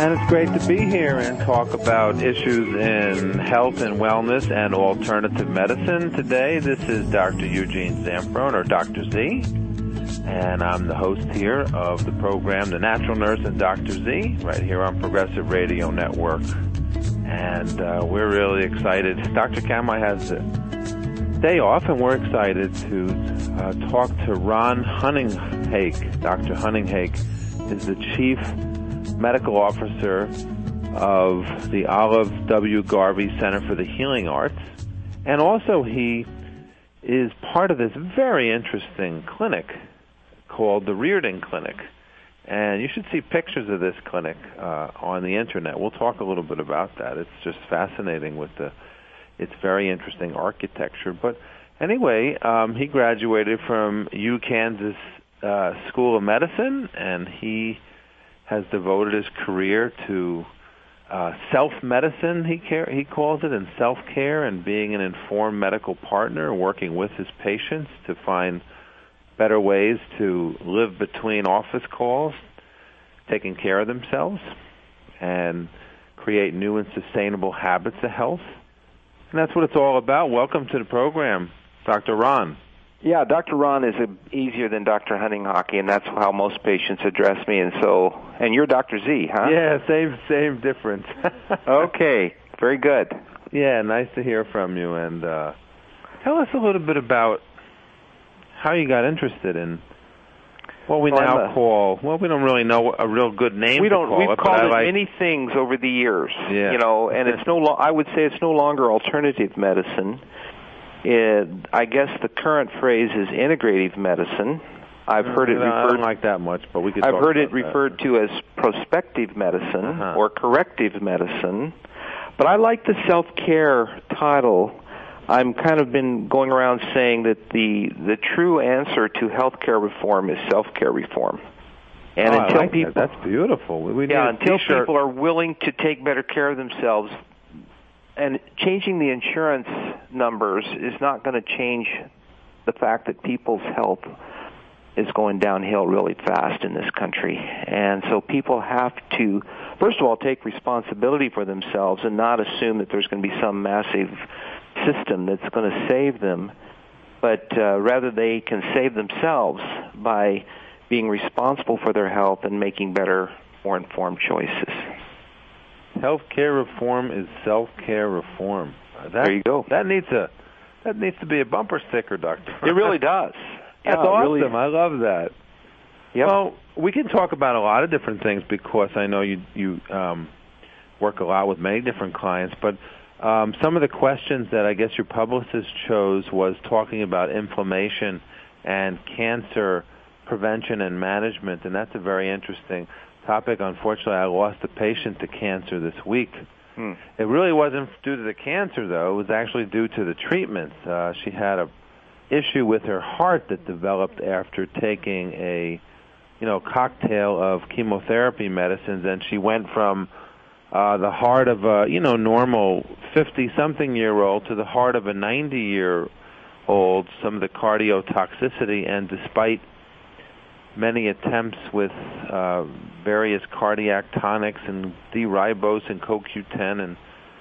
And it's great to be here and talk about issues in health and wellness and alternative medicine. Today, this is Dr. Eugene Zamperone, or Dr. Z, and I'm the host here of the program, The Natural Nurse and Dr. Z, right here on Progressive Radio Network. And we're really excited. Dr. Kamai has a day off, and we're excited to talk to Ron Hunninghake. Dr. Hunninghake is the Chief Medical Officer of the Olive W. Garvey Center for the Healing Arts, and also he is part of this very interesting clinic called the Reardon Clinic, and you should see pictures of this clinic on the internet. We'll talk a little bit about that. It's just fascinating with its very interesting architecture. But anyway, he graduated from UKansas School of Medicine, and he has devoted his career to self-medicine, he calls it, and self-care, and being an informed medical partner, working with his patients to find better ways to live between office calls, taking care of themselves, and create new and sustainable habits of health. And that's what it's all about. Welcome to the program, Dr. Ron. Yeah, Dr. Ron is easier than Dr. Hunninghake, and that's how most patients address me. And you're Dr. Z, huh? Yeah, same difference. Okay, very good. Yeah, nice to hear from you. And tell us a little bit about how you got interested in what we now call, well, we don't really know a real good name to call it. We've called it many things over the years, and it's I would say it's no longer alternative medicine. I guess the current phrase is integrative medicine. I've heard it referred. I don't like that much, but we could. I've heard it referred to as prospective medicine or corrective medicine, but I like the self-care title. I'm kind of been going around saying that the true answer to healthcare reform is self-care reform. And until people, that's beautiful. Until people are willing to take better care of themselves. And changing the insurance numbers is not going to change the fact that people's health is going downhill really fast in this country. And so people have to, first of all, take responsibility for themselves and not assume that there's going to be some massive system that's going to save them, but rather they can save themselves by being responsible for their health and making better, more informed choices. Healthcare reform is self-care reform. There you go. That needs to be a bumper sticker, Doctor. It really does. That's awesome. Really, I love that. Yep. Well, we can talk about a lot of different things because I know you work a lot with many different clients. But some of the questions that I guess your publicist chose was talking about inflammation and cancer prevention and management, and that's a very interesting topic. Unfortunately, I lost a patient to cancer this week. It really wasn't due to the cancer, though. It was actually due to the treatments. She had a issue with her heart that developed after taking a cocktail of chemotherapy medicines, and she went from the heart of a normal 50-something-year-old to the heart of a 90-year-old. Some of the cardiotoxicity, and despite many attempts with various cardiac tonics and D-ribose and CoQ10 and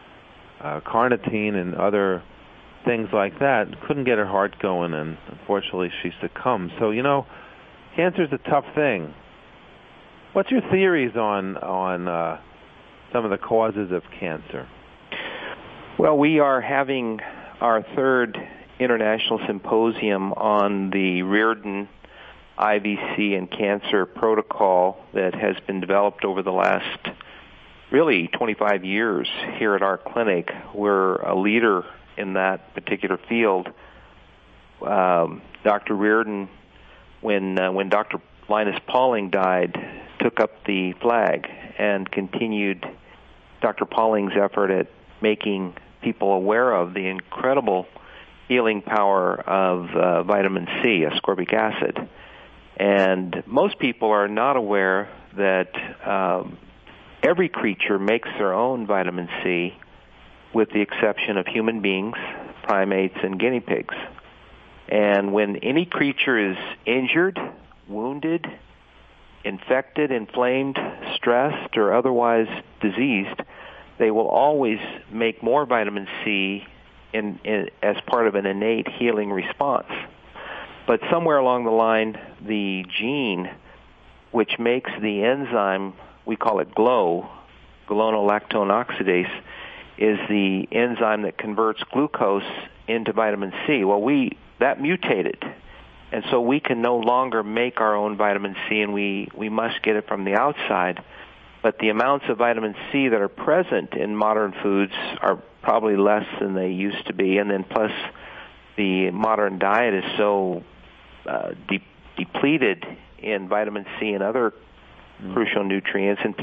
carnitine and other things like that, couldn't get her heart going, and unfortunately she succumbed. So, cancer's a tough thing. What's your theories on some of the causes of cancer? Well, we are having our third international symposium on the Reardon IVC and cancer protocol that has been developed over the last, really, 25 years here at our clinic. We're a leader in that particular field. Dr. Reardon, when Dr. Linus Pauling died, took up the flag and continued Dr. Pauling's effort at making people aware of the incredible healing power of vitamin C, ascorbic acid. And most people are not aware that every creature makes their own vitamin C, with the exception of human beings, primates, and guinea pigs. And when any creature is injured, wounded, infected, inflamed, stressed, or otherwise diseased, they will always make more vitamin C as part of an innate healing response. But somewhere along the line, the gene which makes the enzyme, we call it GLOW, galonolactone oxidase, is the enzyme that converts glucose into vitamin C. Well, that mutated, and so we can no longer make our own vitamin C, and we must get it from the outside. But the amounts of vitamin C that are present in modern foods are probably less than they used to be, and then plus the modern diet is so depleted in vitamin C and other crucial nutrients, and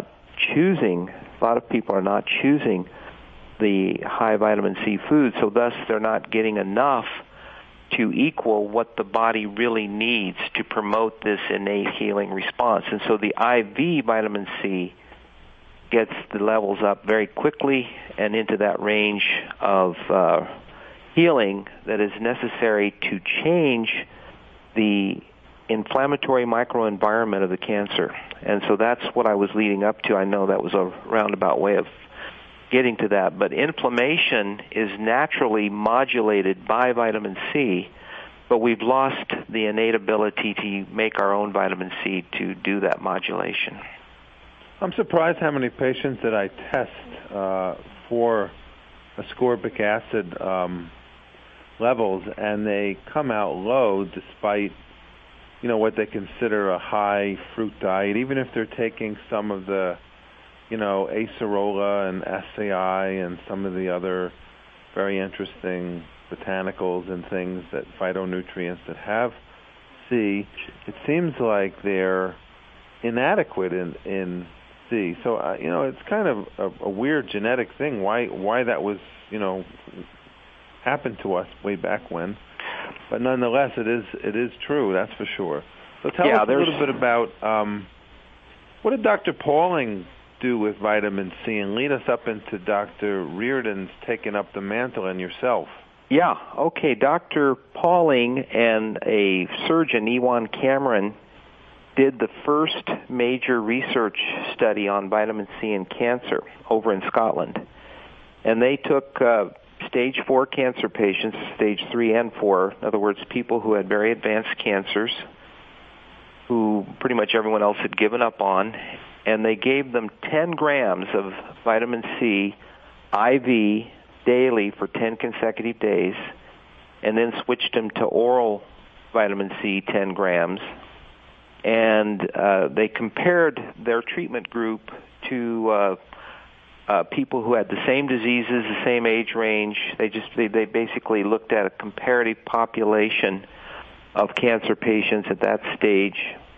a lot of people are not choosing the high vitamin C foods, so thus they're not getting enough to equal what the body really needs to promote this innate healing response. And so the IV vitamin C gets the levels up very quickly and into that range of healing that is necessary to change the inflammatory microenvironment of the cancer. And so that's what I was leading up to. I know that was a roundabout way of getting to that, but inflammation is naturally modulated by vitamin C, but we've lost the innate ability to make our own vitamin C to do that modulation. I'm surprised how many patients that I test for ascorbic acid levels, and they come out low despite what they consider a high fruit diet, even if they're taking some of the acerola and SAI and some of the other very interesting botanicals and things, that phytonutrients that have C. It seems like they're inadequate in C. So it's kind of a weird genetic thing. Why that was happened to us way back when, but nonetheless, it is true. That's for sure. So tell us a little bit about what did Dr. Pauling do with vitamin C, and lead us up into Dr. Reardon's taking up the mantle and yourself. Yeah, okay. Dr. Pauling and a surgeon, Ewan Cameron, did the first major research study on vitamin C in cancer over in Scotland. And they took stage 4 cancer patients, stage 3 and 4, in other words, people who had very advanced cancers, who pretty much everyone else had given up on, and they gave them 10 grams of vitamin C IV daily for 10 consecutive days, and then switched them to oral vitamin C 10 grams. And they compared their treatment group to people who had the same diseases, the same age range. They basically looked at a comparative population of cancer patients at that stage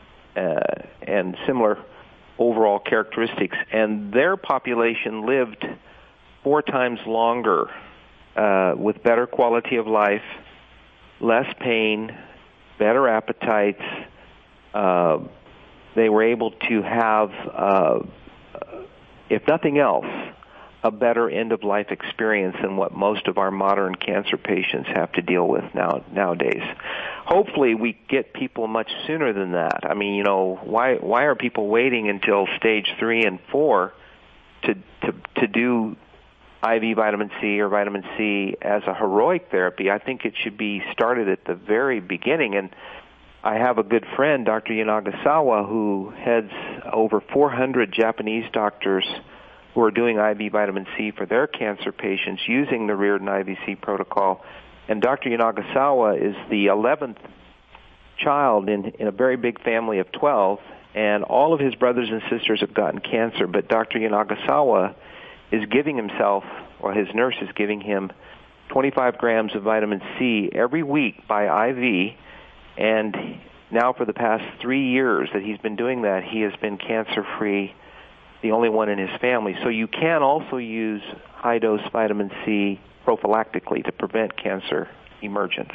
and similar overall characteristics, and their population lived 4 times longer with better quality of life, less pain, better appetites. They were able to have, if nothing else, a better end-of-life experience than what most of our modern cancer patients have to deal with nowadays. Hopefully we get people much sooner than that. I mean, why are people waiting until stage 3 and 4 to do IV vitamin C or vitamin C as a heroic therapy? I think it should be started at the very beginning. And I have a good friend, Dr. Yanagasawa, who heads over 400 Japanese doctors who are doing IV vitamin C for their cancer patients using the Reardon IVC protocol. And Dr. Yanagasawa is the 11th child in a very big family of 12, and all of his brothers and sisters have gotten cancer, but Dr. Yanagasawa is giving himself, or his nurse is giving him, 25 grams of vitamin C every week by IV, and now for the past 3 years that he's been doing that, he has been cancer-free, the only one in his family. So you can also use high-dose vitamin C prophylactically to prevent cancer emergence.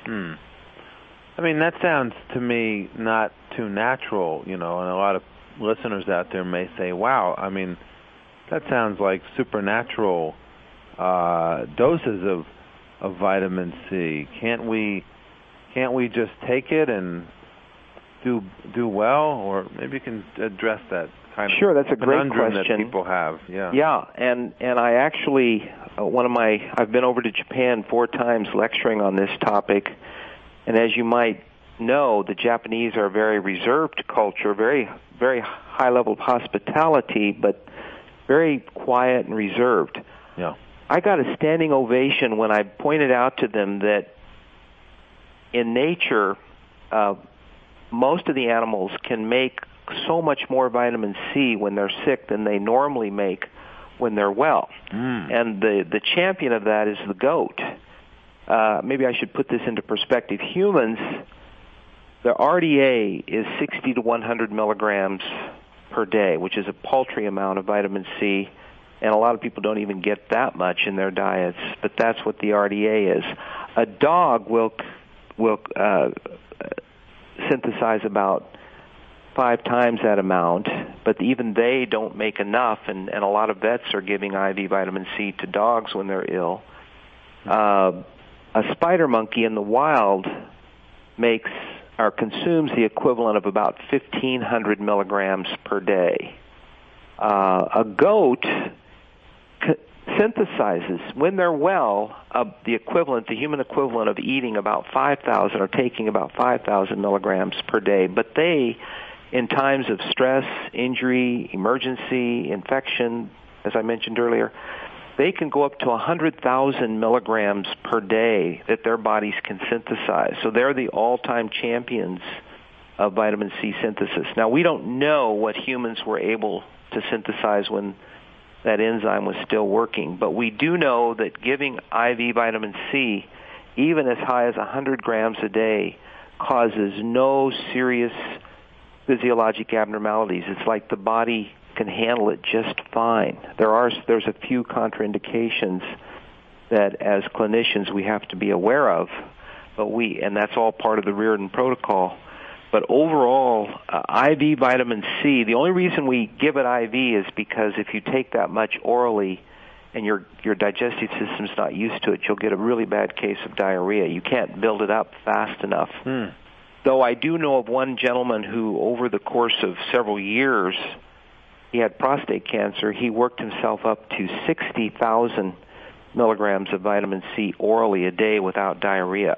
I mean, that sounds to me not too natural, and a lot of listeners out there may say, wow, I mean, that sounds like supernatural doses of vitamin C. Can't we just take it and do well, or maybe you can address that kind Sure, of that's a great conundrum question that people have. Yeah. Yeah, and I actually I've been over to Japan 4 times lecturing on this topic, and as you might know, the Japanese are a very reserved culture, very very high level of hospitality, but very quiet and reserved. Yeah. I got a standing ovation when I pointed out to them that in nature, most of the animals can make so much more vitamin C when they're sick than they normally make when they're well. And the champion of that is the goat. Maybe I should put this into perspective. Humans, the RDA is 60 to 100 milligrams per day, which is a paltry amount of vitamin C, and a lot of people don't even get that much in their diets, but that's what the RDA is. A dog will synthesize about 5 times that amount, but even they don't make enough, and a lot of vets are giving IV vitamin C to dogs when they're ill. A spider monkey in the wild consumes the equivalent of about 1,500 milligrams per day. A goat synthesizes, when they're well, the human equivalent of eating about 5,000 or taking about 5,000 milligrams per day. But they, in times of stress, injury, emergency, infection, as I mentioned earlier, they can go up to 100,000 milligrams per day that their bodies can synthesize. So they're the all-time champions of vitamin C synthesis. Now, we don't know what humans were able to synthesize when that enzyme was still working, but we do know that giving IV vitamin C, even as high as 100 grams a day, causes no serious physiologic abnormalities. It's like the body can handle it just fine. There's a few contraindications that as clinicians we have to be aware of, and that's all part of the Reardon protocol. But overall, IV vitamin C, the only reason we give it IV is because if you take that much orally and your digestive system's not used to it, you'll get a really bad case of diarrhea. You can't build it up fast enough. Though I do know of one gentleman who, over the course of several years, he had prostate cancer. He worked himself up to 60,000 milligrams of vitamin C orally a day without diarrhea.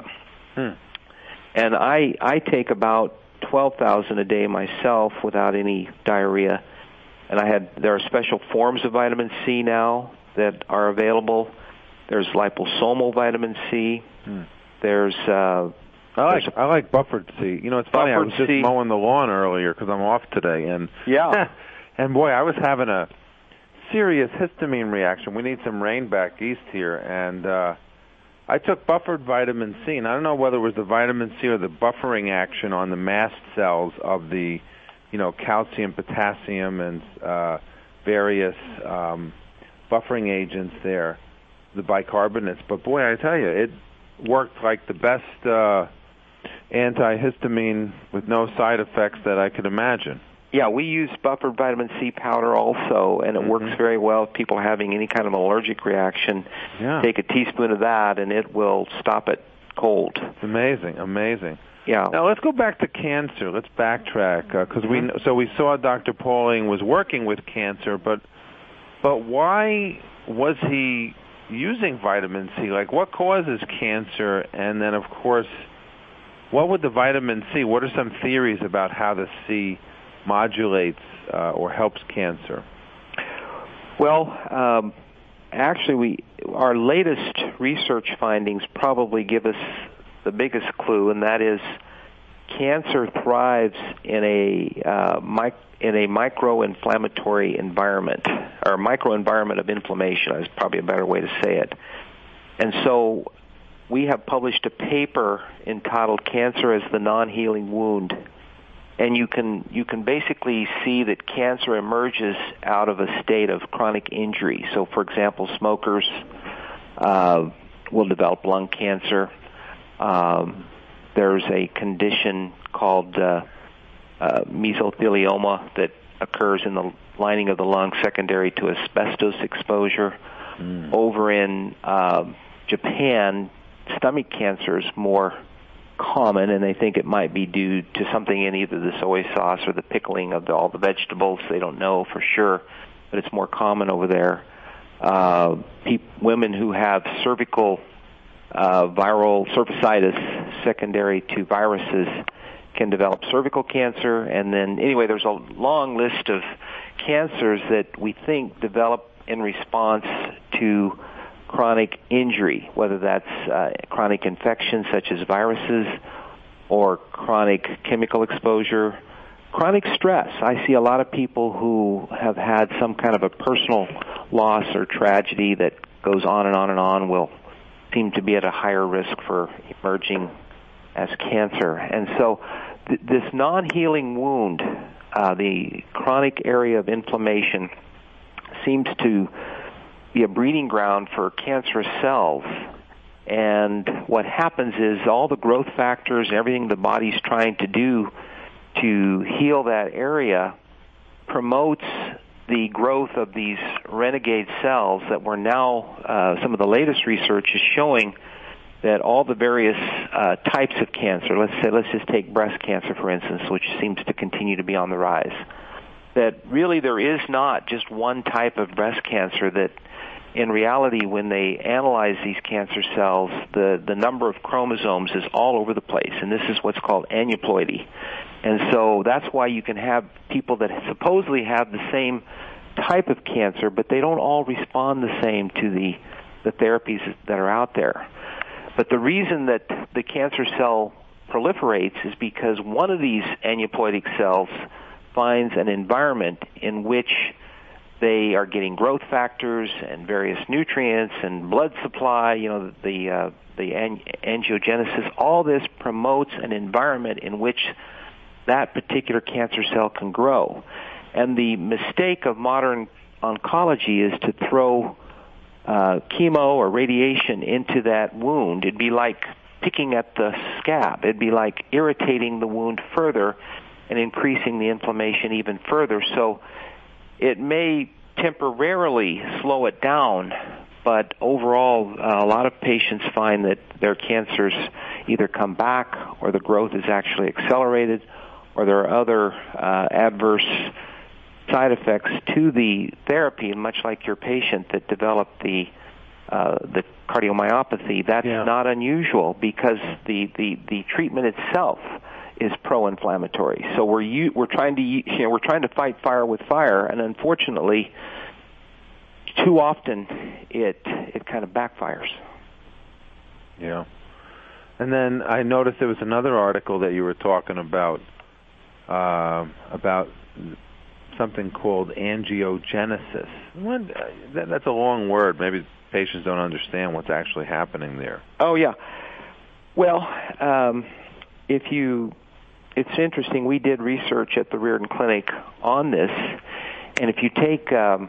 And I take about 12,000 a day myself without any diarrhea. And there are special forms of vitamin C now that are available. There's liposomal vitamin C. There's I like buffered C. You know, it's funny. I was just mowing the lawn earlier because I'm off today, and and boy, I was having a serious histamine reaction. We need some rain back east here, and I took buffered vitamin C, and I don't know whether it was the vitamin C or the buffering action on the mast cells of the, calcium, potassium, and various buffering agents there, the bicarbonates. But boy, I tell you, it worked like the best antihistamine with no side effects that I could imagine. Yeah, we use buffered vitamin C powder also, and it works very well if people are having any kind of allergic reaction. Take a teaspoon of that, and it will stop it cold. It's amazing. Yeah. Now let's go back to cancer. Let's backtrack because we saw Dr. Pauling was working with cancer, but why was he using vitamin C? Like, what causes cancer? And then, of course, what would the vitamin C? What are some theories about how the C modulates or helps cancer? Well, actually, our latest research findings probably give us the biggest clue, and that is cancer thrives in a micro-inflammatory environment, or microenvironment of inflammation is probably a better way to say it. And so we have published a paper entitled Cancer as the Non-Healing Wound. And you can basically see that cancer emerges out of a state of chronic injury. So, for example, smokers will develop lung cancer. There's a condition called mesothelioma that occurs in the lining of the lung secondary to asbestos exposure. Over in Japan, stomach cancer is more common, and they think it might be due to something in either the soy sauce or the pickling of all the vegetables. They don't know for sure, but it's more common over there. Women who have cervical viral cervicitis secondary to viruses can develop cervical cancer. And then, anyway, there's a long list of cancers that we think develop in response to chronic injury, whether that's chronic infection such as viruses or chronic chemical exposure, chronic stress. I see a lot of people who have had some kind of a personal loss or tragedy that goes on and on and on will seem to be at a higher risk for emerging as cancer. And so this non-healing wound, the chronic area of inflammation, seems to be a breeding ground for cancerous cells. And what happens is all the growth factors and everything the body's trying to do to heal that area promotes the growth of these renegade cells that we're now, some of the latest research is showing that all the various types of cancer, let's just take breast cancer, for instance, which seems to continue to be on the rise, that really there is not just one type of breast cancer, that in reality, when they analyze these cancer cells, the number of chromosomes is all over the place, and this is what's called aneuploidy. And so that's why you can have people that supposedly have the same type of cancer, but they don't all respond the same to the therapies that are out there. But the reason that the cancer cell proliferates is because one of these aneuploidic cells finds an environment in which they are getting growth factors and various nutrients and blood supply, the angiogenesis. All this promotes an environment in which that particular cancer cell can grow. And the mistake of modern oncology is to throw chemo or radiation into that wound. It'd be like picking at the scab. It'd be like irritating the wound further and increasing the inflammation even further. So it may temporarily slow it down, but overall, a lot of patients find that their cancers either come back or the growth is actually accelerated, or there are other adverse side effects to the therapy, much like your patient that developed the cardiomyopathy. That's not unusual because the treatment itself is pro-inflammatory. So we're trying to fight fire with fire, and unfortunately, too often it kind of backfires. Yeah. And then I noticed there was another article that you were talking about something called angiogenesis. That's a long word. Maybe patients don't understand what's actually happening there. Oh, yeah. Well, it's interesting. We did research at the Reardon Clinic on this, and if you take a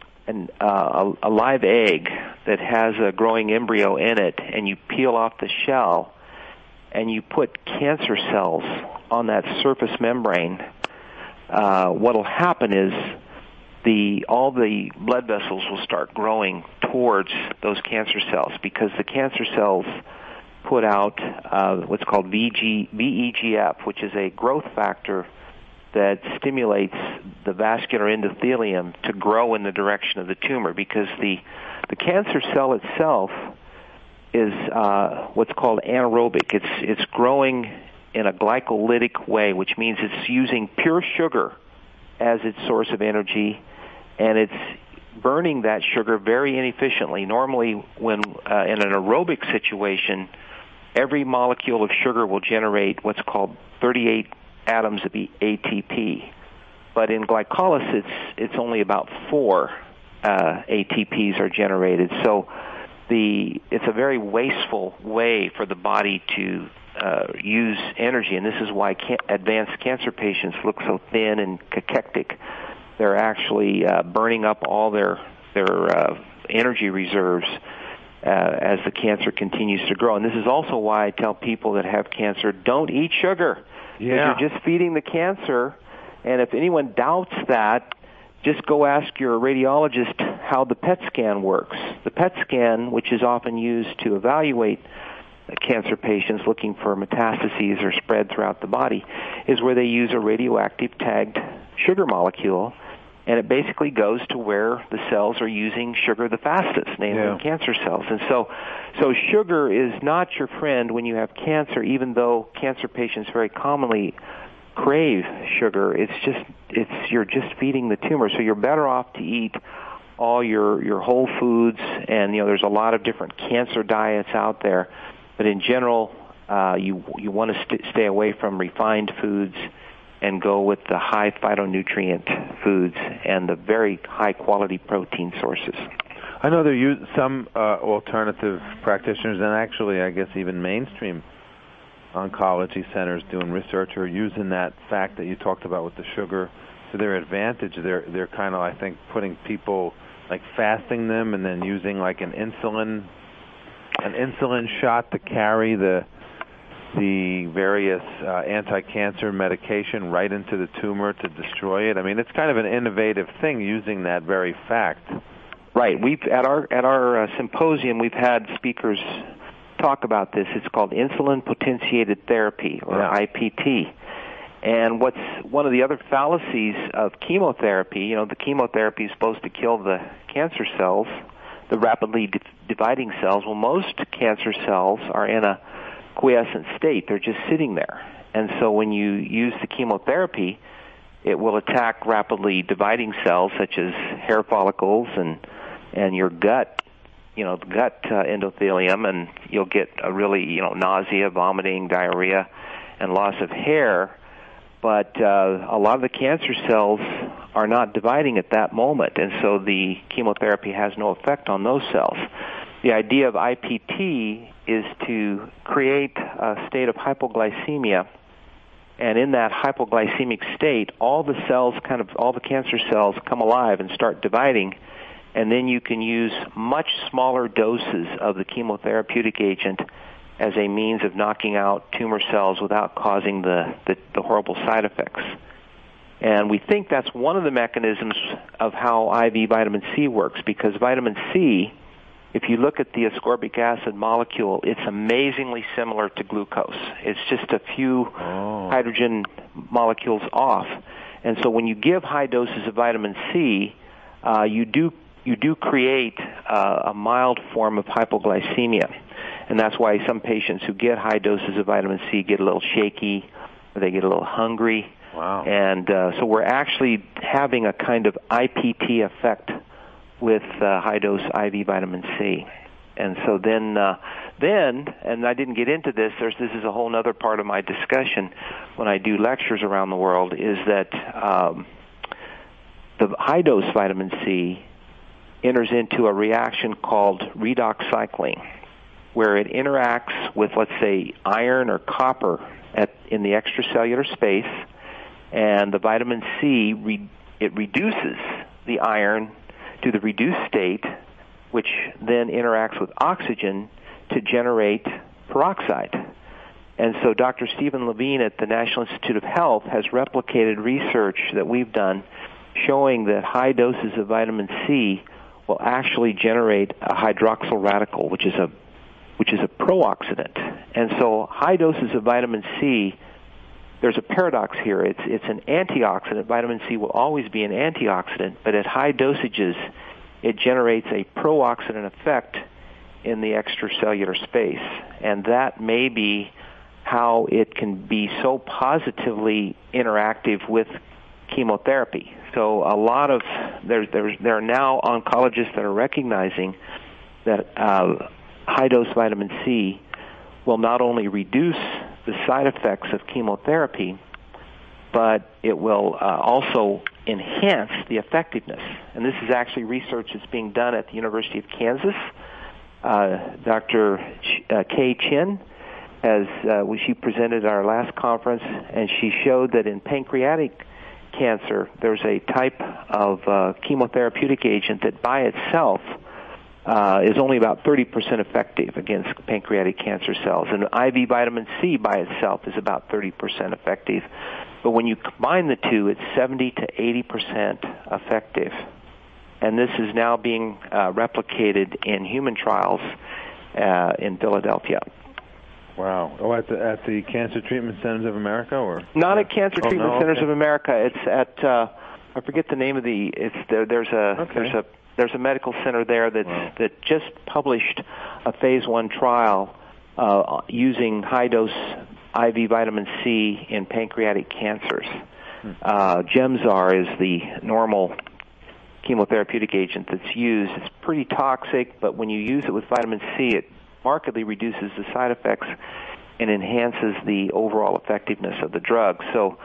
live egg that has a growing embryo in it, and you peel off the shell, and you put cancer cells on that surface membrane, what will happen is all the blood vessels will start growing towards those cancer cells, because the cancer cells put out what's called VEGF, which is a growth factor that stimulates the vascular endothelium to grow in the direction of the tumor, because the cancer cell itself is what's called anaerobic. It's growing in a glycolytic way, which means it's using pure sugar as its source of energy, and it's burning that sugar very inefficiently. Normally, when in an aerobic situation, every molecule of sugar will generate what's called 38 atoms of ATP. But in glycolysis, it's only about 4 ATPs are generated. So it's a very wasteful way for the body to use energy, and this is why advanced cancer patients look so thin and cachectic. They're actually burning up all their energy reserves as the cancer continues to grow. And this is also why I tell people that have cancer, don't eat sugar. Because you're just feeding the cancer. And if anyone doubts that, just go ask your radiologist how the PET scan works. The PET scan, which is often used to evaluate cancer patients looking for metastases or spread throughout the body is where they use a radioactive tagged sugar molecule, and it basically goes to where the cells are using sugar the fastest, namely cancer cells. And so sugar is not your friend when you have cancer, even though cancer patients very commonly crave sugar. You're just feeding the tumor. So you're better off to eat all your whole foods, and there's a lot of different cancer diets out there. But in general, you want to stay away from refined foods and go with the high phytonutrient foods and the very high-quality protein sources. I know there are some alternative practitioners, and actually, I guess even mainstream oncology centers doing research are using that fact that you talked about with the sugar to their advantage. They're kind of, I think, putting people, like fasting them and then using like an insulin shot to carry the various anti-cancer medication right into the tumor to destroy it. I mean, it's kind of an innovative thing using that very fact. Right. We've at our symposium, we've had speakers talk about this. It's called insulin potentiated therapy, or IPT. And what's one of the other fallacies of chemotherapy, the chemotherapy is supposed to kill the cancer cells, the rapidly dividing cells. Well, most cancer cells are in a quiescent state. They're just sitting there. And so when you use the chemotherapy, it will attack rapidly dividing cells such as hair follicles and your gut, the gut endothelium, and you'll get a really, nausea, vomiting, diarrhea, and loss of hair. But a lot of the cancer cells are not dividing at that moment, and so the chemotherapy has no effect on those cells. The idea of IPT is to create a state of hypoglycemia, and in that hypoglycemic state, all the cancer cells come alive and start dividing, and then you can use much smaller doses of the chemotherapeutic agent as a means of knocking out tumor cells without causing the horrible side effects. And we think that's one of the mechanisms of how IV vitamin C works, because vitamin C, if you look at the ascorbic acid molecule, it's amazingly similar to glucose. It's just a few hydrogen molecules off. And so when you give high doses of vitamin C, you do create a mild form of hypoglycemia. And that's why some patients who get high doses of vitamin C get a little shaky, or they get a little hungry. Wow. And so we're actually having a kind of IPT effect with high-dose IV vitamin C. And so then, and I didn't get into this, this is a whole other part of my discussion when I do lectures around the world, is that the high-dose vitamin C enters into a reaction called redox cycling, where it interacts with, let's say, iron or copper in the extracellular space, and the vitamin C, it reduces the iron to the reduced state, which then interacts with oxygen to generate peroxide. And so Dr. Stephen Levine at the National Institute of Health has replicated research that we've done showing that high doses of vitamin C will actually generate a hydroxyl radical, which is a pro-oxidant. And so high doses of vitamin C, there's a paradox here. It's an antioxidant. Vitamin C will always be an antioxidant, but at high dosages, it generates a pro-oxidant effect in the extracellular space. And that may be how it can be so positively interactive with chemotherapy. So a lot of there are now oncologists that are recognizing that high-dose vitamin C will not only reduce the side effects of chemotherapy, but it will also enhance the effectiveness. And this is actually research that's being done at the University of Kansas. Dr. Kay Chin, she presented at our last conference, and she showed that in pancreatic cancer, there's a type of chemotherapeutic agent that by itself is only about 30% effective against pancreatic cancer cells. And IV vitamin C by itself is about 30% effective. But when you combine the two, it's 70 to 80% effective. And this is now being replicated in human trials in Philadelphia. Wow. Oh, at the Cancer Treatment Centers of America, or not at Cancer Treatment Centers okay. of America. It's at I forget the name of the. It's there. There's a medical center there that just published a phase 1 trial using high dose IV vitamin C in pancreatic cancers. Gemzar is the normal chemotherapeutic agent that's used. It's pretty toxic, but when you use it with vitamin C, it markedly reduces the side effects and enhances the overall effectiveness of the drug. So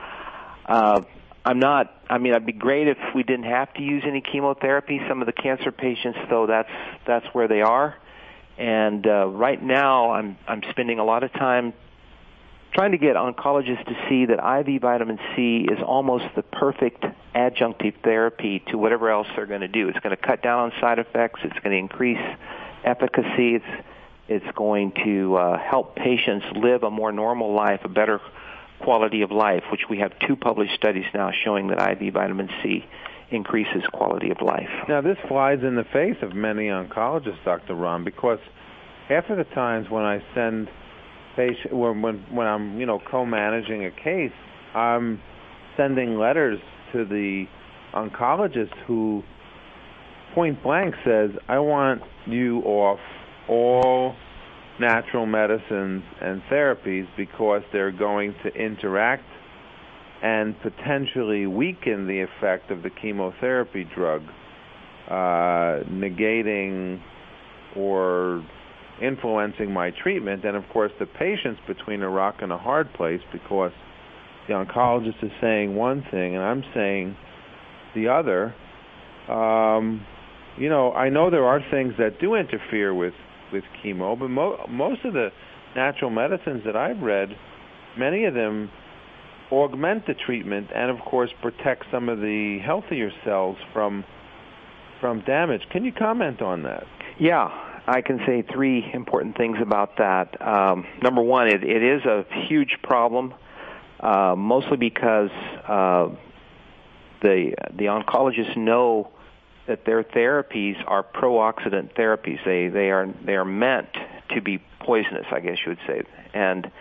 it'd be great if we didn't have to use any chemotherapy. Some of the cancer patients, though, that's where they are. And right now I'm spending a lot of time trying to get oncologists to see that IV vitamin C is almost the perfect adjunctive therapy to whatever else they're going to do. It's going to cut down on side effects. It's going to increase efficacy. It's going to help patients live a more normal life, a better quality of life, which we have 2 published studies now showing that IV vitamin C increases quality of life. Now, this flies in the face of many oncologists, Dr. Ron, because half of the times when I send patients, when I'm co-managing a case, I'm sending letters to the oncologist who point blank says, I want you off all natural medicines and therapies because they're going to interact and potentially weaken the effect of the chemotherapy drug, negating or influencing my treatment. And of course the patient's between a rock and a hard place because the oncologist is saying one thing and I'm saying the other. I know there are things that do interfere with chemo, but most of the natural medicines that I've read, many of them augment the treatment and, of course, protect some of the healthier cells from damage. Can you comment on that? Yeah, I can say 3 important things about that. Number one, it is a huge problem, mostly because the oncologists know that their therapies are pro-oxidant therapies. They are meant to be poisonous, I guess you would say. And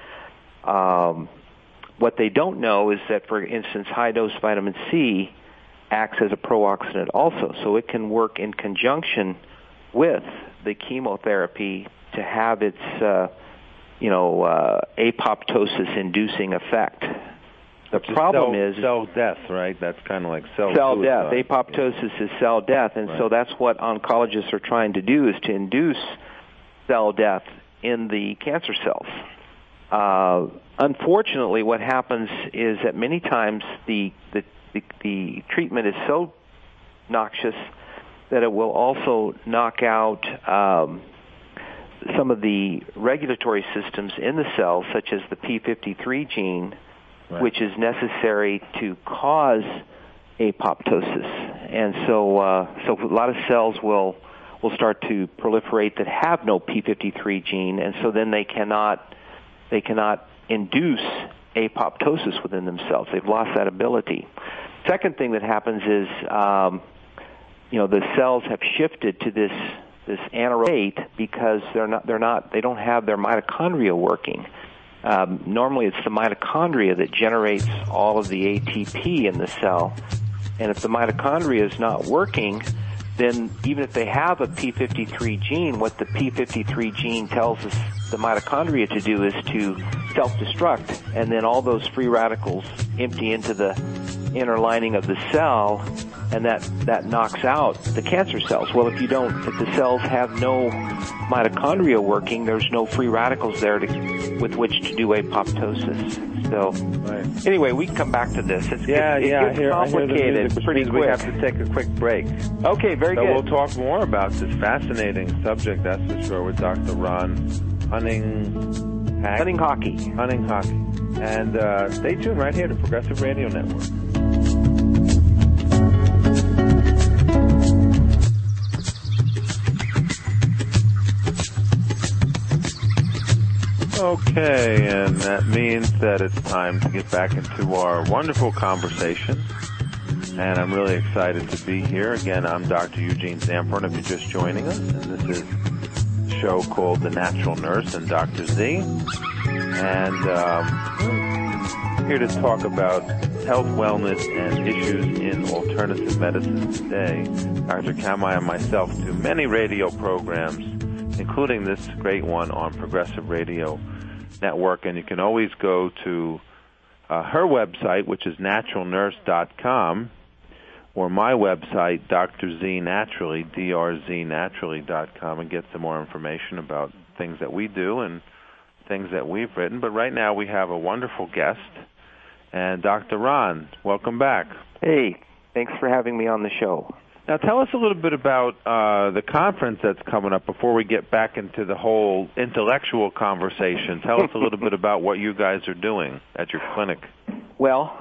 what they don't know is that, for instance, high-dose vitamin C acts as a pro-oxidant also, so it can work in conjunction with the chemotherapy to have its, apoptosis-inducing effect. The problem is cell death, right? That's kind of like cell death. Apoptosis is cell death, and so that's what oncologists are trying to do, is to induce cell death in the cancer cells. Unfortunately, what happens is that many times the treatment is so noxious that it will also knock out some of the regulatory systems in the cells, such as the p53 gene, right, which is necessary to cause apoptosis. And so a lot of cells will start to proliferate that have no p53 gene, and so then they cannot induce apoptosis within themselves. They've lost that ability. Second thing that happens is the cells have shifted to this anaerobic state because they don't have their mitochondria working. Normally it's the mitochondria that generates all of the ATP in the cell, and if the mitochondria is not working, then even if they have a p53 gene, what the p53 gene tells us the mitochondria to do is to self-destruct, and then all those free radicals empty into the inner lining of the cell, and that knocks out the cancer cells. Well, if the cells have no mitochondria working, there's no free radicals there with which to do apoptosis. So, right. Anyway, we can come back to this. It gets complicated pretty quick. We have to take a quick break. Okay, very good. So we'll talk more about this fascinating subject, that's for sure, with Dr. Ron Hunninghake. And stay tuned right here to Progressive Radio Network. Okay, and that means that it's time to get back into our wonderful conversation. And I'm really excited to be here. Again, I'm Dr. Eugene Zamperin, if you're just joining us. And this is a show called The Natural Nurse and Dr. Z. and here to talk about health, wellness, and issues in alternative medicine today. Dr. Kamai and myself do many radio programs, including this great one on Progressive Radio Network, and you can always go to her website, which is naturalnurse.com, or my website, Dr. Z Naturally, drznaturally.com, and get some more information about things that we do and things that we've written. But right now we have a wonderful guest, and Dr. Ron, welcome back. Hey, thanks for having me on the show. Now tell us a little bit about the conference that's coming up before we get back into the whole intellectual conversation. Tell us a little bit about what you guys are doing at your clinic. Well,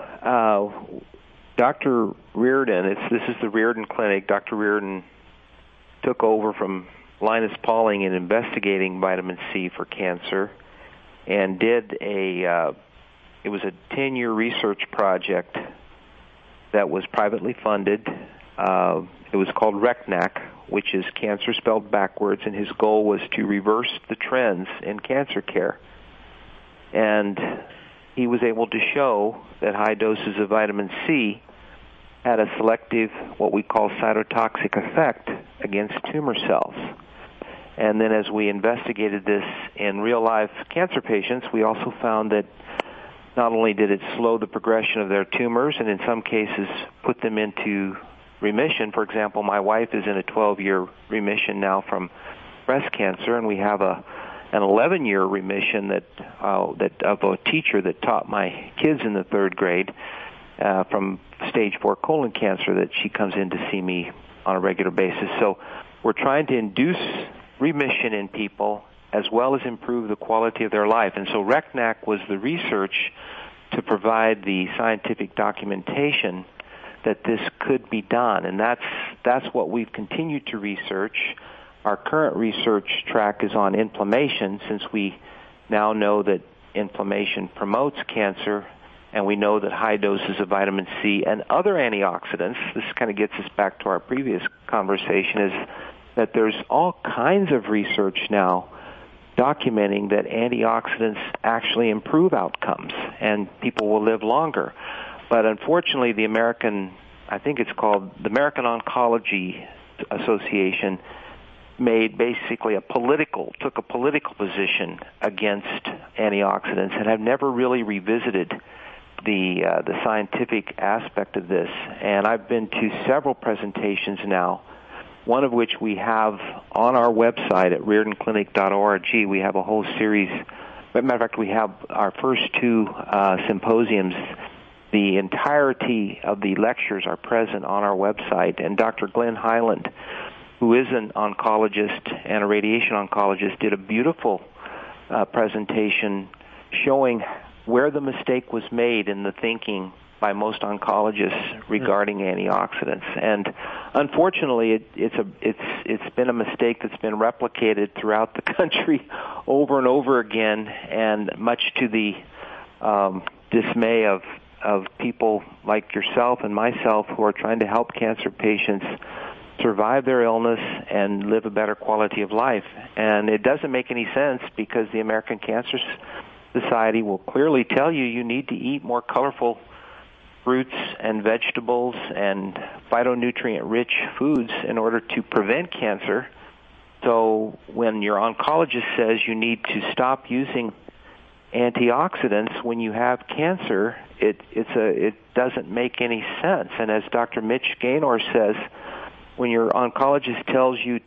Dr. Reardon, this is the Reardon Clinic. Dr. Reardon took over from Linus Pauling in investigating vitamin C for cancer and did it was a 10-year research project that was privately funded. It was called RECNAC, which is cancer spelled backwards, and his goal was to reverse the trends in cancer care. And he was able to show that high doses of vitamin C had a selective, what we call cytotoxic effect against tumor cells. And then as we investigated this in real-life cancer patients, we also found that not only did it slow the progression of their tumors and in some cases put them into remission. For example, my wife is in a 12-year remission now from breast cancer, and we have an 11-year remission that of a teacher that taught my kids in the 3rd grade from stage 4 colon cancer that she comes in to see me on a regular basis. So we're trying to induce remission in people as well as improve the quality of their life. And so RECNAC was the research to provide the scientific documentation that this could be done. And that's what we've continued to research. Our current research track is on inflammation, since we now know that inflammation promotes cancer, and we know that high doses of vitamin C and other antioxidants, this kind of gets us back to our previous conversation, is that there's all kinds of research now documenting that antioxidants actually improve outcomes and people will live longer. But unfortunately, the American Oncology Association took a political position against antioxidants and have never really revisited the scientific aspect of this. And I've been to several presentations now, one of which we have on our website at reardonclinic.org. We have a whole series. As a matter of fact, we have our first 2 symposiums. The entirety of the lectures are present on our website, and Dr. Glenn Hyland, who is an oncologist and a radiation oncologist, did a beautiful presentation showing where the mistake was made in the thinking by most oncologists regarding antioxidants. And unfortunately, it's been a mistake that's been replicated throughout the country over and over again, and much to the dismay of people like yourself and myself who are trying to help cancer patients survive their illness and live a better quality of life. And it doesn't make any sense, because the American Cancer Society will clearly tell you need to eat more colorful fruits and vegetables and phytonutrient-rich foods in order to prevent cancer. So when your oncologist says you need to stop using antioxidants when you have cancer, it doesn't make any sense. And as Dr. Mitch Gaynor says, when your oncologist tells you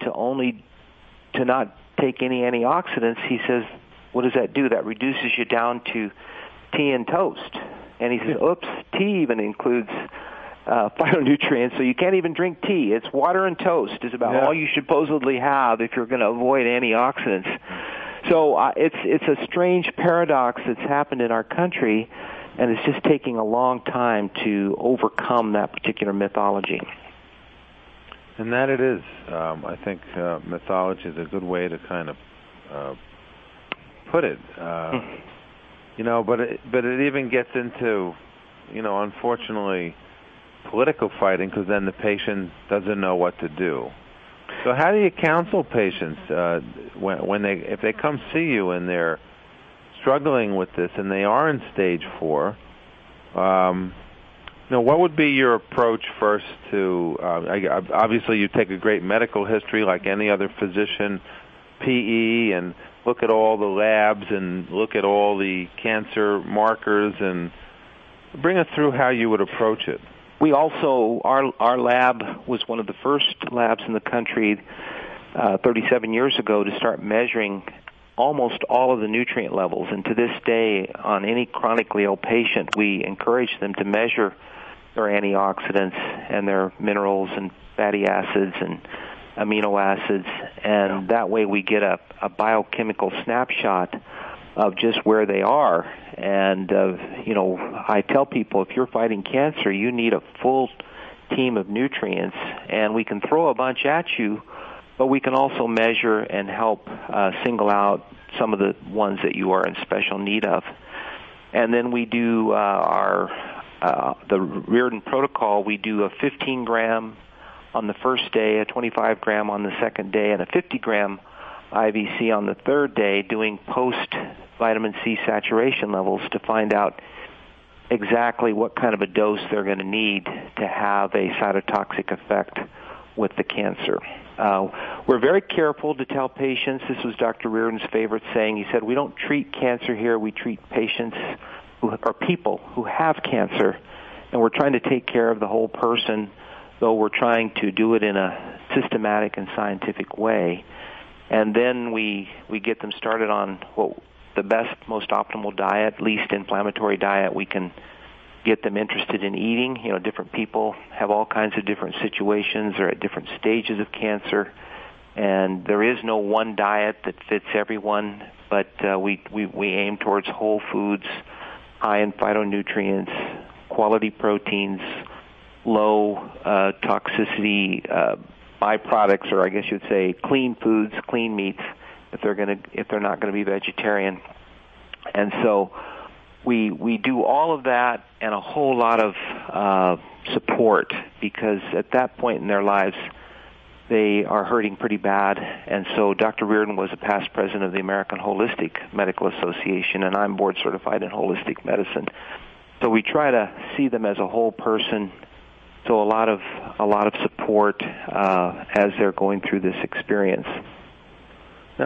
to not take any antioxidants, he says, what does that do? That reduces you down to tea and toast. And he says, oops, tea even includes phytonutrients, so you can't even drink tea. It's water and toast is about all you should supposedly have if you're going to avoid antioxidants. So it's a strange paradox that's happened in our country, and it's just taking a long time to overcome that particular mythology. And that it is. I think mythology is a good way to kind of put it. But it even gets into, unfortunately, political fighting, because then the patient doesn't know what to do. So how do you counsel patients if they come see you and they're struggling with this and they are in stage 4, what would be your approach first to, obviously you take a great medical history like any other physician, PE, and look at all the labs and look at all the cancer markers and bring us through how you would approach it. We also, our lab was one of the first labs in the country 37 years ago to start measuring almost all of the nutrient levels. And to this day, on any chronically ill patient, we encourage them to measure their antioxidants and their minerals and fatty acids and amino acids. And that way we get a biochemical snapshot of just where they are. And, I tell people, if you're fighting cancer, you need a full team of nutrients, and we can throw a bunch at you, but we can also measure and help single out some of the ones that you are in special need of. And then we do the Reardon protocol. We do a 15-gram on the first day, a 25-gram on the second day, and a 50-gram IVC on the third day, doing post-vitamin C saturation levels to find out exactly what kind of a dose they're going to need to have a cytotoxic effect with the cancer. We're very careful to tell patients, this was Dr. Reardon's favorite saying, he said, we don't treat cancer here, we treat patients or people who have cancer, and we're trying to take care of the whole person, though we're trying to do it in a systematic and scientific way. And then we get them started on the best, most optimal diet, least inflammatory diet we can get them interested in eating. Different people have all kinds of different situations or at different stages of cancer, and there is no one diet that fits everyone, but we aim towards whole foods, high in phytonutrients, quality proteins, low toxicity byproducts, or I guess you'd say clean foods, clean meats, if they're not going to be vegetarian. And so we do all of that and a whole lot of support, because at that point in their lives they are hurting pretty bad. And so Dr. Reardon was a past president of the American Holistic Medical Association, and I'm board certified in holistic medicine. So we try to see them as a whole person. So a lot of support as they're going through this experience. Now,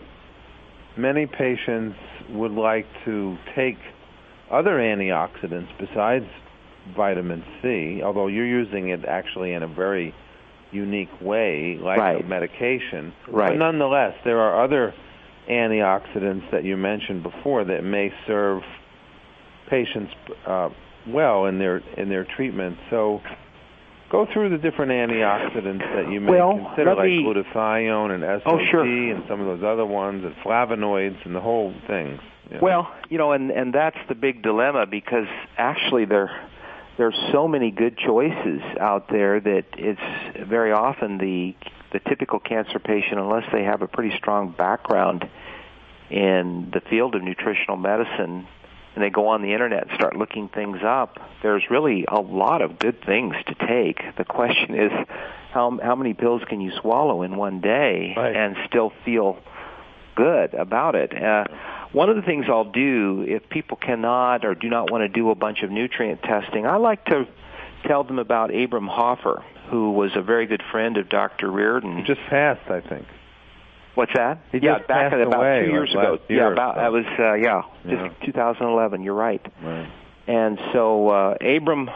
many patients would like to take other antioxidants besides vitamin C, although you're using it actually in a very unique way, like a medication. Right. But nonetheless, there are other antioxidants that you mentioned before that may serve patients well in their treatment. So go through the different antioxidants that you may consider, like glutathione and SOT and some of those other ones, and flavonoids and the whole thing. Well, and that's the big dilemma, because actually there's so many good choices out there that it's very often the typical cancer patient, unless they have a pretty strong background in the field of nutritional medicine, and they go on the internet and start looking things up, there's really a lot of good things to take. The question is, how many pills can you swallow in one day and still feel good about it? One of the things I'll do, if people cannot or do not want to do a bunch of nutrient testing, I like to tell them about Abram Hoffer, who was a very good friend of Dr. Reardon. He just passed, I think. What's that? He just back passed about away 2 years ago. That was 2011. You're right. And so Abram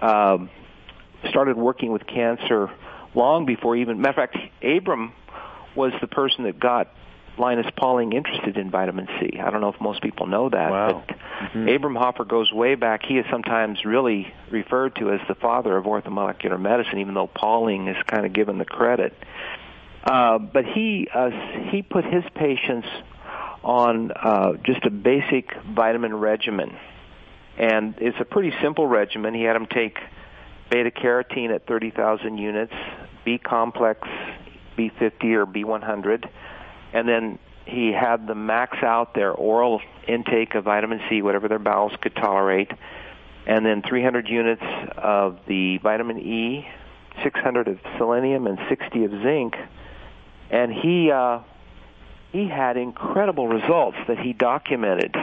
started working with cancer long before even. Matter of fact, Abram was the person that got Linus Pauling interested in vitamin C. I don't know if most people know that, but Abram Hoffer goes way back. He is sometimes really referred to as the father of orthomolecular medicine, even though Pauling is kind of given the credit. But he put his patients on just a basic vitamin regimen, and it's a pretty simple regimen. He had them take beta-carotene at 30,000 units, B-complex, B50 or B100, and then he had them max out their oral intake of vitamin C, whatever their bowels could tolerate, and then 300 units of the vitamin E, 600 of selenium, and 60 of zinc. And he had incredible results that he documented.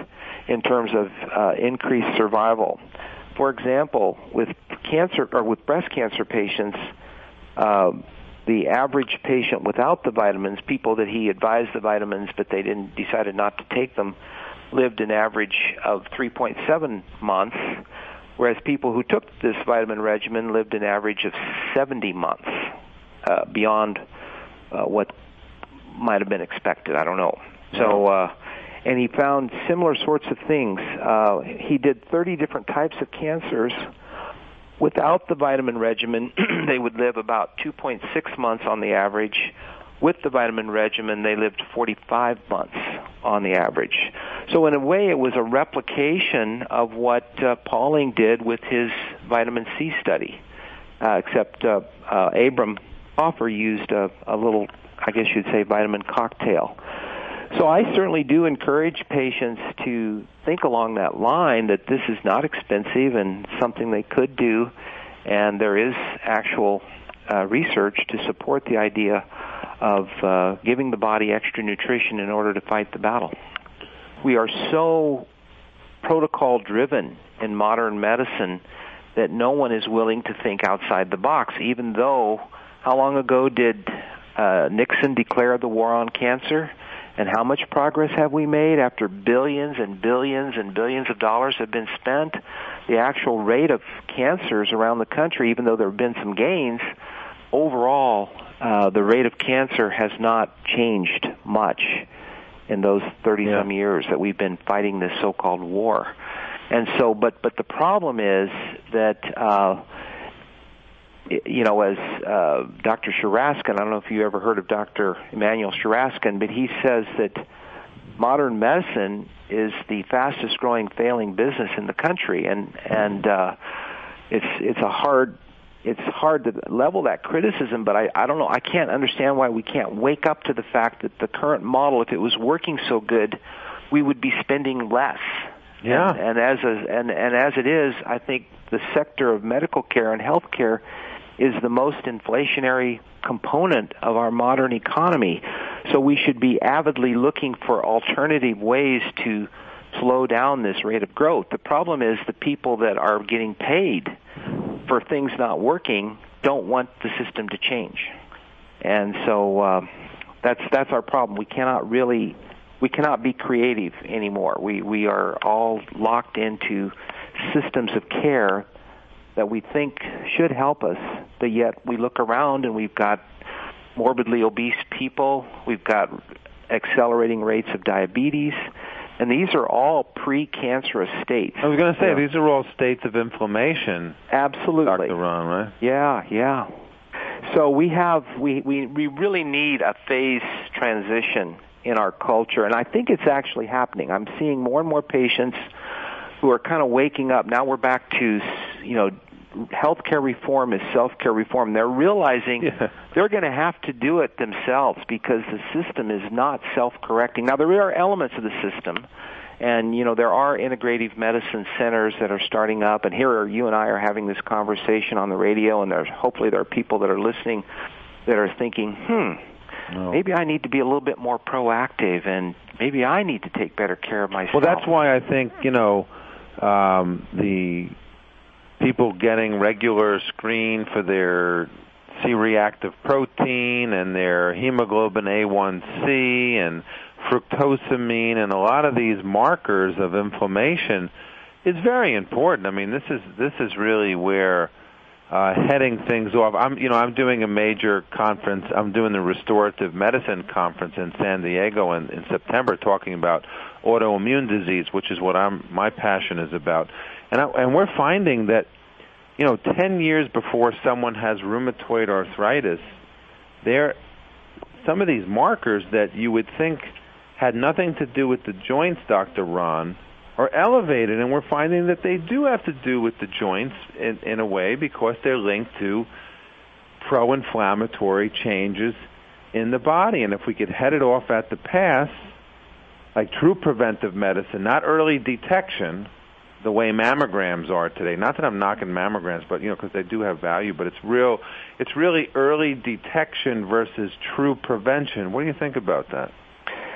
in terms of increased survival. For example, with cancer or with breast cancer patients, the average patient without the vitamins, people that he advised the vitamins but they decided not to take them, lived an average of 3.7 months, whereas people who took this vitamin regimen lived an average of 70 months, beyond what might have been expected. I don't know. So, and he found similar sorts of things. He did 30 different types of cancers. Without the vitamin regimen, they would live about 2.6 months on the average. With the vitamin regimen, they lived 45 months on the average. So in a way, it was a replication of what Pauling did with his vitamin C study, except Abram Hoffer used a little, I guess you'd say, vitamin cocktail. So I certainly do encourage patients to think along that line, that this is not expensive and something they could do, and there is actual research to support the idea of giving the body extra nutrition in order to fight the battle. We are so protocol-driven in modern medicine that no one is willing to think outside the box, even though, how long ago did Nixon declare the war on cancer? And how much progress have we made after billions and billions and billions of dollars have been spent? The actual rate of cancers around the country, even though there have been some gains, overall, the rate of cancer has not changed much in those 30-some years that we've been fighting this so-called war. And so, but the problem is that, as Dr. Shuraskin, I don't know if you ever heard of Dr. Emanuel Shuraskin, but he says that modern medicine is the fastest growing failing business in the country, and it's hard to level that criticism, but I don't know, I can't understand why we can't wake up to the fact that the current model, if it was working so good, we would be spending less. Yeah. And as it is, I think the sector of medical care and health care is the most inflationary component of our modern economy. So we should be avidly looking for alternative ways to slow down this rate of growth. The problem is the people that are getting paid for things not working don't want the system to change. And so that's our problem. We cannot be creative anymore. We are all locked into systems of care that we think should help us, but yet we look around and we've got morbidly obese people, we've got accelerating rates of diabetes, and these are all pre-cancerous states. I was going to say, these are all states of inflammation. Absolutely. Dr. Ron, right? Yeah. So we really need a phase transition in our culture, and I think it's actually happening. I'm seeing more and more patients who are kind of waking up. Now we're back to, healthcare reform is self-care reform. They're realizing they're going to have to do it themselves because the system is not self-correcting. Now, there are elements of the system, and, there are integrative medicine centers that are starting up, and here you and I are having this conversation on the radio, and hopefully there are people that are listening that are thinking, maybe I need to be a little bit more proactive, and maybe I need to take better care of myself. Well, that's why I think, the people getting regular screen for their C-reactive protein and their hemoglobin A1C and fructosamine and a lot of these markers of inflammation is very important. I mean, this is really where heading things off. I'm doing a major conference. I'm doing the Restorative Medicine Conference in San Diego in September, talking about autoimmune disease, which is what my passion is about. And we're finding that, 10 years before someone has rheumatoid arthritis, some of these markers that you would think had nothing to do with the joints, Dr. Ron, are elevated, and we're finding that they do have to do with the joints in a way because they're linked to pro-inflammatory changes in the body. And if we could head it off at the pass, like true preventive medicine, not early detection, the way mammograms are today. Not that I'm knocking mammograms, but because they do have value, but it's really early detection versus true prevention. What do you think about that?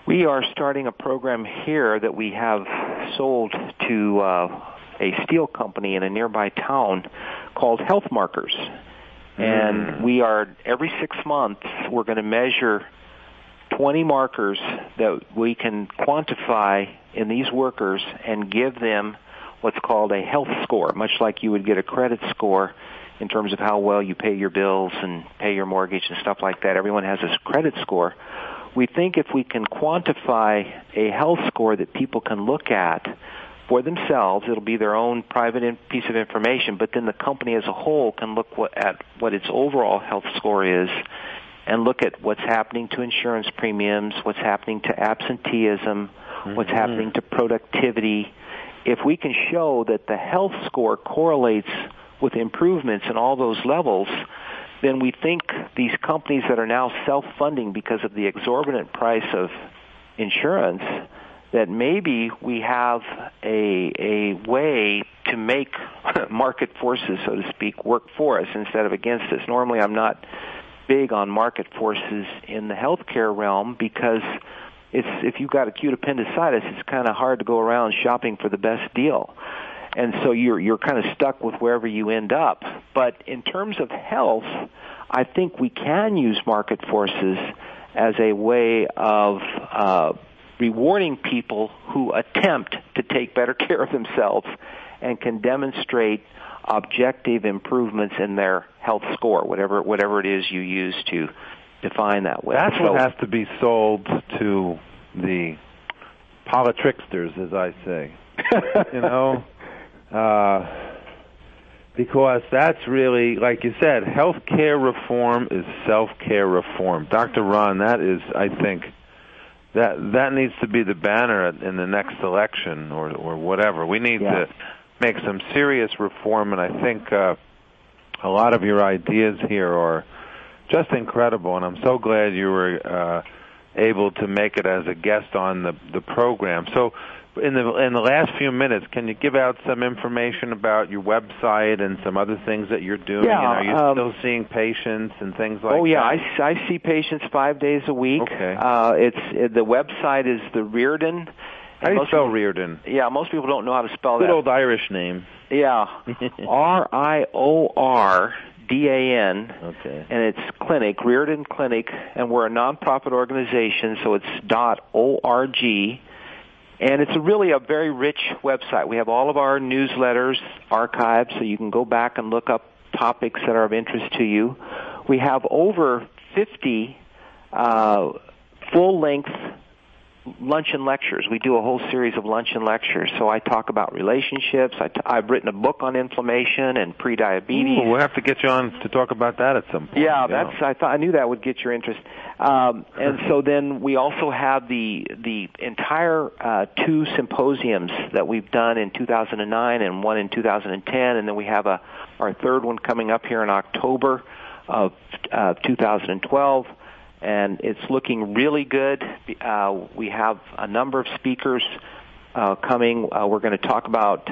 We are starting a program here that we have sold to a steel company in a nearby town called Health Markers. And we are, every 6 months, we're going to measure 20 markers that we can quantify in these workers and give them what's called a health score, much like you would get a credit score in terms of how well you pay your bills and pay your mortgage and stuff like that. Everyone has a credit score. We think if we can quantify a health score that people can look at for themselves, it'll be their own private piece of information, but then the company as a whole can look at what its overall health score is and look at what's happening to insurance premiums, what's happening to absenteeism, what's happening to productivity. If we can show that the health score correlates with improvements in all those levels, then we think these companies that are now self-funding because of the exorbitant price of insurance, that maybe we have a way to make market forces, so to speak, work for us instead of against us. Normally I'm not big on market forces in the healthcare realm because if you've got acute appendicitis, it's kind of hard to go around shopping for the best deal. And so you're kind of stuck with wherever you end up. But in terms of health, I think we can use market forces as a way of rewarding people who attempt to take better care of themselves and can demonstrate objective improvements in their health score, whatever it is you use to define that way. That's what has to be sold to the politricksters, as I say. Because that's really, like you said, healthcare reform is self-care reform. Dr. Ron, that is, I think, that needs to be the banner in the next election or whatever. We need to make some serious reform, and I think a lot of your ideas here are just incredible, and I'm so glad you were able to make it as a guest on the program. So in the last few minutes, can you give out some information about your website and some other things that you're doing? Yeah, are you still seeing patients and things like that? Oh, yeah, I see patients 5 days a week. Okay. The website is the Riordan. How do you spell Riordan? Yeah, most people don't know how to spell that. Good old Irish name. Yeah, RIORDAN. Okay. And it's clinic, Riordan Clinic, and we're a nonprofit organization, so it's .org. And it's really a very rich website. We have all of our newsletters archived, so you can go back and look up topics that are of interest to you. We have over 50 full-length lunch and lectures. We do a whole series of lunch and lectures. So I talk about relationships. I've written a book on inflammation and prediabetes. Ooh, we'll have to get you on to talk about that at some point. Yeah, I knew that would get your interest. And so then we also have the entire 2 symposiums that we've done in 2009 and one in 2010, and then we have our third one coming up here in October of 2012. And it's looking really good. We have a number of speakers coming. We're going to talk about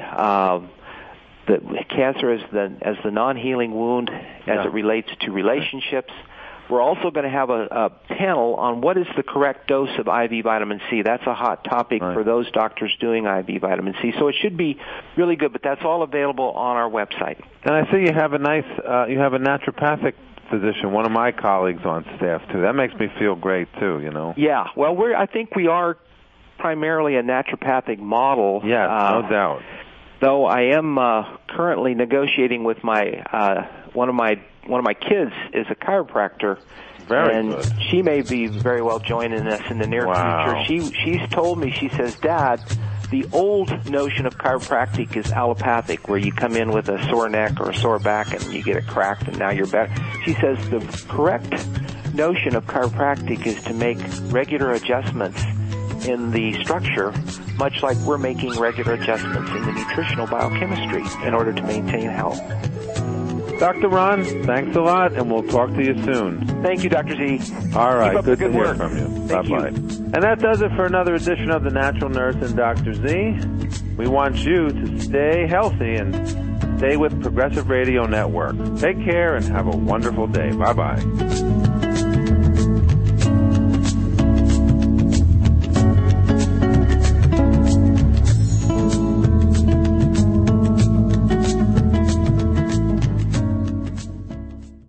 the cancer as the non-healing wound as it relates to relationships. We're also going to have a panel on what is the correct dose of IV vitamin C. That's a hot topic for those doctors doing IV vitamin C. So it should be really good, but that's all available on our website. And I see you have a naturopathic physician, one of my colleagues on staff too. That makes me feel great too, Yeah, well, I think we are primarily a naturopathic model. Yes, no doubt. Though I am currently negotiating with my one of my kids is a chiropractor. Very good. She may be very well joining us in the near future. She's told me, she says, Dad, the old notion of chiropractic is allopathic, where you come in with a sore neck or a sore back and you get it cracked and now you're better. She says the correct notion of chiropractic is to make regular adjustments in the structure, much like we're making regular adjustments in the nutritional biochemistry in order to maintain health. Dr. Ron, thanks a lot, and we'll talk to you soon. Thank you, Dr. Z. All right, good to hear work. from you. Thank Bye-bye. you. And that does it for another edition of The Natural Nurse and Dr. Z. We want you to stay healthy and stay with Progressive Radio Network. Take care and have a wonderful day. Bye-bye.